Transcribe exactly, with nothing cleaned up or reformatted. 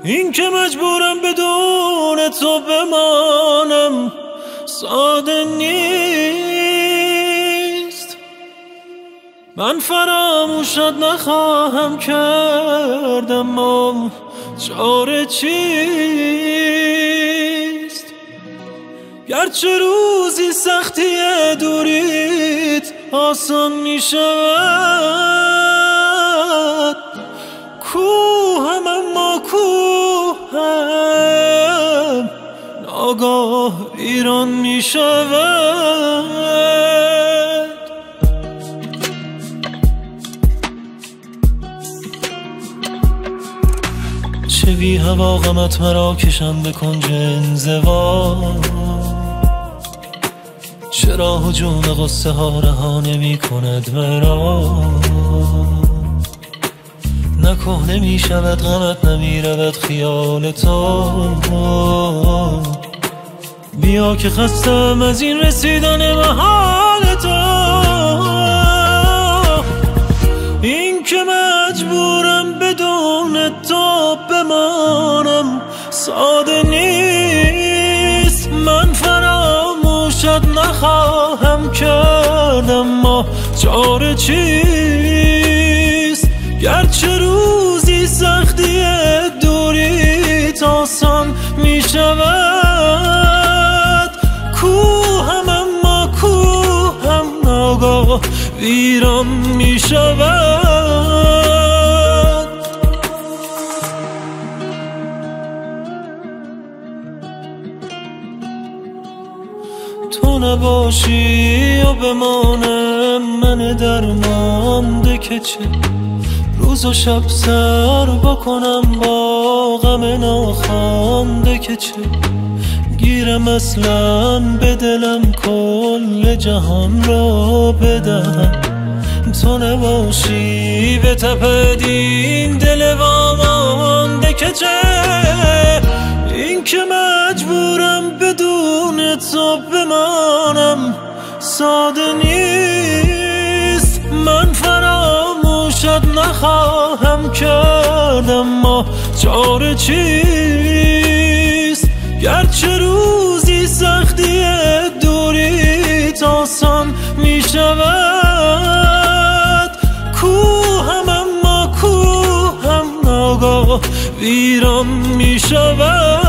این که مجبورم بدون تو بمانم ساده نیست. من فراموشت نخواهم کرد اما چاره چیست؟ گرچه روزی سختی دوریت آسان می شود، کوهم اما کوهم ناگاه ویران می شود. چه بی هوا غمت مرا کشم به کنج انزوا، چرا هجوم غصه ها رها نمی کند مرا؟ نکه نمی شود غمت نمی رود خیال تو، بیا که خستم از این رسیدن به حال تو. این که مجبورم بدون تو بمانم ساده نیست. من فراموشت نخواهم کرد اما چاره چیست؟ گرچه روزی سختی دوریت آسان می شود، کوهم اما کوهم ناگاه ویران می شود. تو نباشی و بمانم من درمانده که چه روز و شب سر بکنم با غم ناخوانده که چه گیرم اصلا به دلم کل جهان را بدهم. تو نباشی به تپد این دل وامانده که چه این که مجبورم بدون تو بمانم ساده نیست. من فراموشت نخواهم کرد اما چاره چیست؟ گرچه روزی سختی دوریت آسان می شود، کوهم اما کوهم ناگاه ویران می شود.